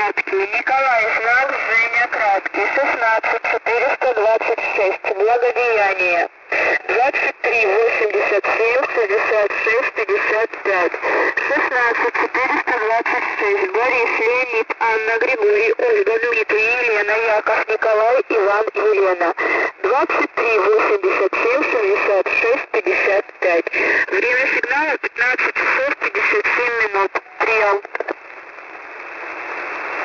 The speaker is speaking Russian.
краткий. Николай знак, Женя краткий. 16 426. Благодеяние. 23 87 66 55. 16 426. Борис, Леонид, Анна, Григорий, Ольга, Дмитрий, Елена, Яков, Николай, Иван, Елена. 23 87 66